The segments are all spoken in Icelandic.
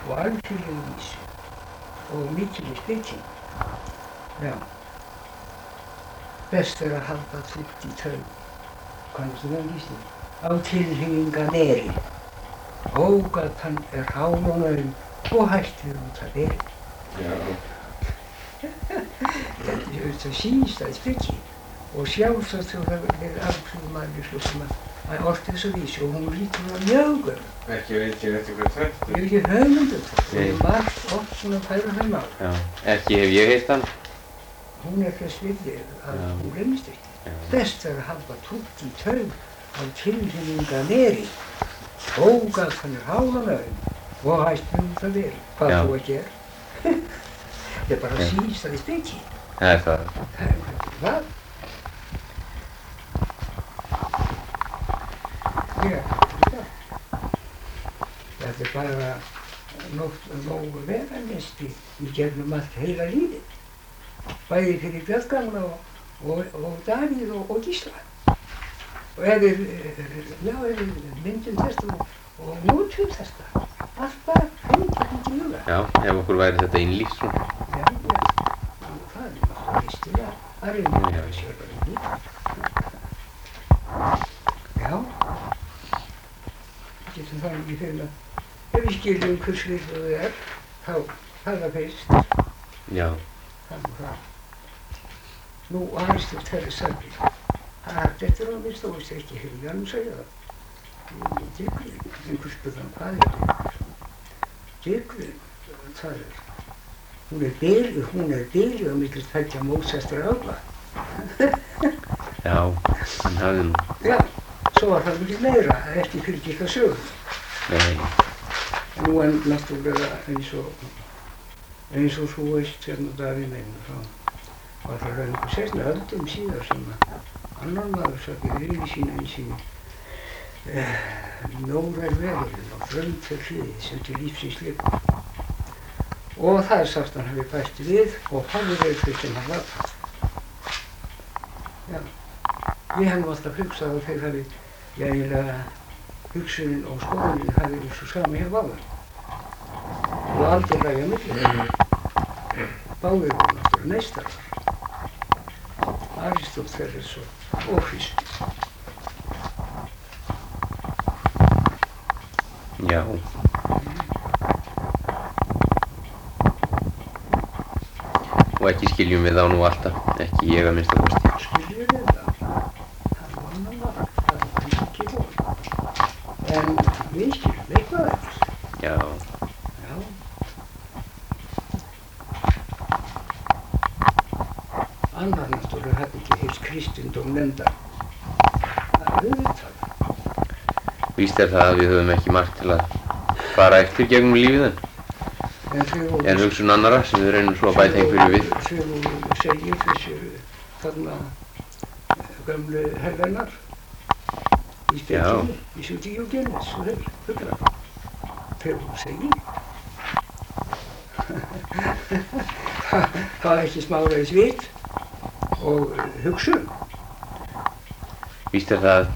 og alþýðlegu vísu og mikilli speki. Já. Best er að halda þungt í taum, kannstu það lýsti, á tilheyinganeri. Ógatan er hál og naum og hættir út að beri. Já. Það sýnist að speki og sjálfsagt þá það er alþjóðmaður svo sem að orti þessa vísu og hún lítur að mjög gömul. Ekki veit ég eftir hvað þetta. Ég hef ekki hugmynd um það. Ég hef margt oft svona færa þeim á. Já, ekki hef ég heyrt hann. Hún er þess virði að hún gleymist ekki. Best er að halda trútt í taum á tilheyinganeri. Ógatan er hál og naum og hættir út að beri. Hvað þú ekki er. Ég bara sýnist að í speki. Það er það. Hvað? Þetta er bara nógu veganesti í gegnum allt heila lífið. Bæði fyrir Björngamla og Davíð og Gísla. Og ef við myndum þetta og notum þetta, allt bara fengið í huga. Já, ef okkur væri þetta innlýst svona. Já, og það er náttúrulega listilega að reyna að sjálfa í líf. Já, getum það ekki fyrir að ef við skiljum hvers virði það er, þá er það fyrst. Já. Þannig það. Nú Aristóteles sagði að þetta er á mér stóðist ekki hefur Jann segja það. Einhver spurði hann hvað er þetta? Dyrkvin, það er, hún er byrjuð á milli tveggja mótsestra afla. Já, hann hafði nú. Já, svo var það mikið meira ekki fylgir það sögum. Nei. Nú en náttúrulega eins og þú veist hérna Davíð minn, þá var það löngu seinna öldum síðar sem að annar maður sagði við sína einsýni Nórar vegurinn og þrönd fyrir hliðið sem til lífsins lifur. Og það er sagt hann hafi bætt við og hafði verið þau sem hann var. Já, ég hef nú alltaf hugsað að þeir hafi eiginlega hugsunin og skoðunin hafi verið svo sami hjá báðar. Og aldrei ræði á milli. Báðir voru náttúrulega meistarar. Aristóteles og Kristur. Já. Og ekki skiljum við þá nú alltaf, ekki ég að minnsta kosti. Skiljum við það? Það var annar margt, það var ekki góð. En við skiljum eitthvað eftir. Já. Já. Annar náttúrulega hafði ekki heilt kristindóm nefnda. Það er auðvitað. Víst er það að við höfum ekki margt til að fara eftir gegnum lífið en hugsun annarra sem við reynum svo að bæta einhverju við. Þegar þú segir þessu þarna gömlu herrennar í spiltinni, í Diogenes og hugla. Þegar þú segir það er ekki smáræðis vit og hugsun. Víst er það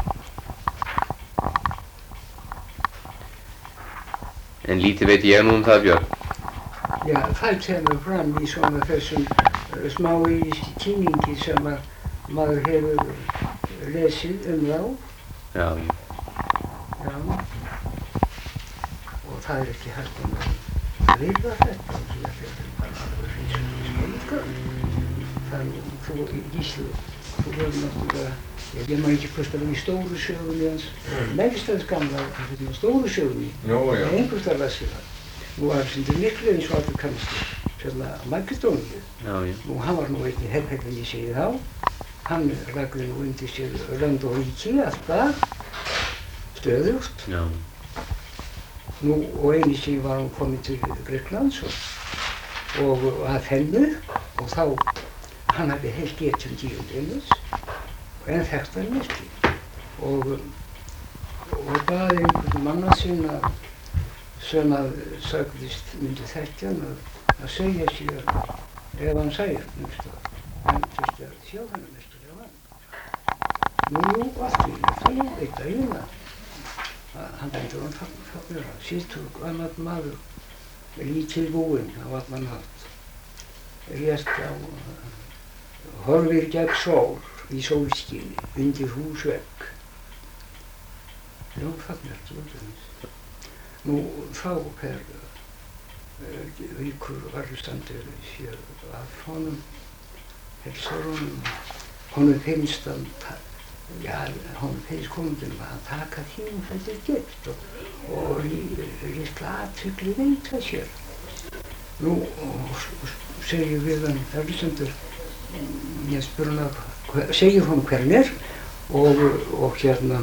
en lítið veit ég nú það, Björn. Já, það kemur fram í svona þessum smávegis kynningi sem að maður hefur lesið þá. Já. Já. Og það er ekki hægt að virða þetta, því að þetta er bara alveg eins og skóðskap. Þannig þú, Gísli, þú verður náttúrulega, ég man ekki hvort það var í stóru sögunni hans, Megstæðs gamla, stóru sögunni, einhvers þar las ég það. Nú var það miklu eins og allir kannski, svona Makedóníu. Nú hann var nú einnig herrhefðin ég segi þá. Hann lagði nú undir sér lönd og ríki, alltaf, stöðugt. Já. Nú og einu sinni var hann kominn til Grikklands og að hennu og þá hann hafði heilt getjum Diogenes en þekktar merki og baði einhvern manna sinna sem að sagðist myndi þekkja hann að segja sér ef hann sæði hann en þurfti að sjá hann merkilega hann. Nú allt í það nú eitt að hann bendur hann vera síðtúr annar maður lítið búinn á allan hátt. Rétt á, horfir gegn sól í sólskini, undir húsvegg. Já, fallegt, svoleiðis. Nú, þá víkur Arjustandur sér að honum, heilsar honum, honum finnst hann, honum finnst konunginn að taka því þetta gert og litla athygli veita sér. Nú, segir við hann Arjustandur, ég spyr hann að, segir honum hver hann er og hérna,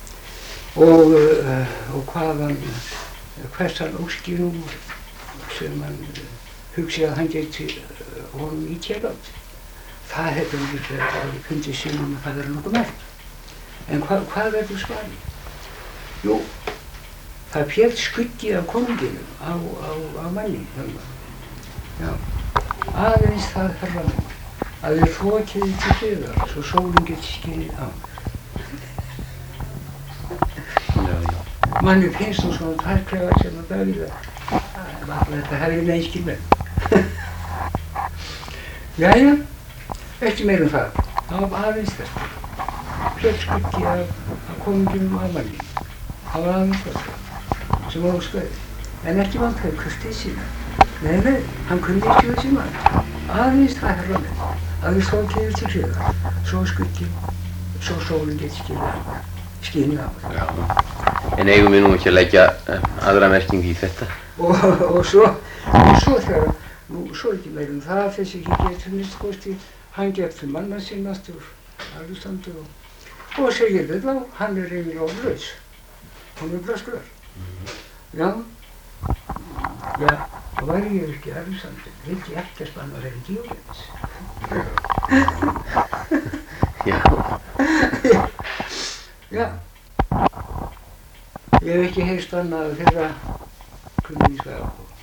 og hvaðan, hvers hann óskir nú sem hann hugsi að hann geti honum í tjálát. Það hefði hann líka að fundið sig að það verður nokkuð merkt. En hvað verður svarið? Jú, það féll skuggi af konunginum á manni. Já, aðeins það herra minn, að þið þokið til hliðar svo sólinn geti skinið á. Manni finnst þú svona tærklegar sem að daglega. Þetta hefði ég neinskil með. Jæja, ekki meira það. Það var aðeins þetta. Féll skuggi af konunginum á manni. Það var aðeins þetta sem var óskæði. En ekki vantaði kurteið sína. Nei, hann kunni ekki þessi mann. Aðeins það herra minn, að við þokið til hliðar, svo skuggi, svo sólinn geti skinið á. Já, en eigum við nú ekki að leggja aðra merkingu í þetta? Og svo þegar, svo ekki meira það, þessi ekki getur minnst kosti, hann getur manna sinn aftur, Arjustandur og segir við þá, hann er eiginlega orðlaus, hann er braskur. Já, þá væri ég ekki Arjustandur, veit ég ekkert annar en Díógenes. Já. Já, ég hef ekki heyrst annað þeirra kunningslega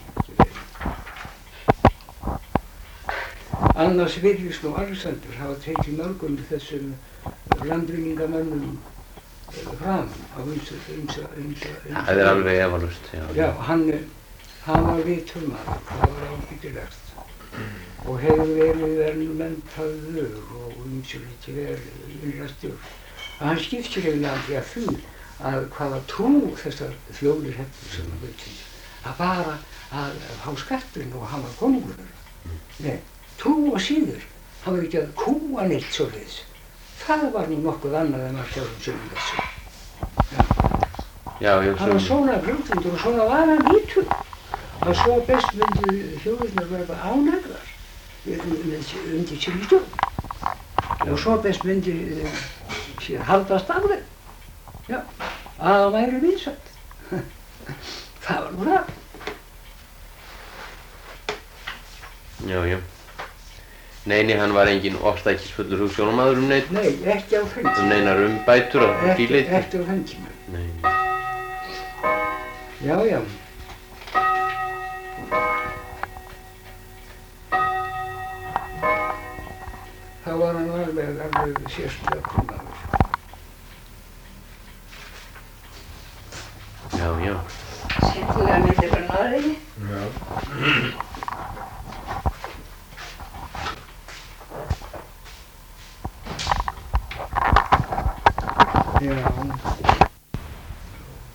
annars virðist nú Arjustandur hafa tekið mörgum þessum landvinningamönnum fram á ýmsa. Það er alveg efalaust, já. Já, hann var vitur maður, það var ábyggilegt og hefur verið menntaður og ýmsulítið verið innræstur. Hann skiptir eiginlega aldrei að því að hvaða trú þessar fjórir hefur sem hann veitir. Það bara að fá skatturinn og hann var konungur. Nei, trú og síður, hann var ekki að kúa neitt svoleiðis. Það var nú nokkuð annað en að sjálfum sögum þessu. Já, ég hann var svona fljóttundur og svona var hann vitur. Að svo best myndi þjóðirnar verða ánægðar undir sinni stjórn. Og svo best myndi sér haldast af þeim. Já, að það væri vinsælt. Það var nú það. Já. Nei, hann var enginn ofstækisfullur hugsjónamaður neitt. Nei, ekki á þeim tíma. Neinar umbætur af því leyti. Ekki á þeim tíma. Nei. Já. Þá var hann alveg sérstakur maður. Já. Skemmtilega myndir frá Noregi. Já.